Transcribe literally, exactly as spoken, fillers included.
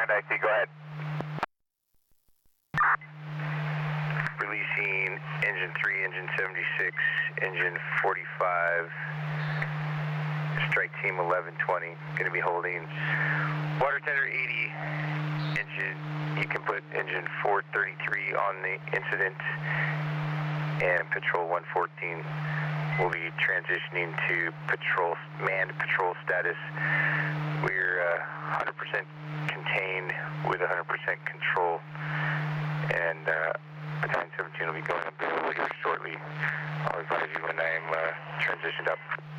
Command I C, go ahead. Releasing engine three, engine seventy-six, engine forty-five, strike team eleven twenty, going to be holding water tender eighty, engine, you can put engine four thirty-three on the incident, and patrol one fourteen will be transitioning to patrol, manned patrol status. We're uh, one hundred percent contained with one hundred percent control, and uh, Battalion seventeen will be going up here shortly. I'll advise you when I'm uh, transitioned up.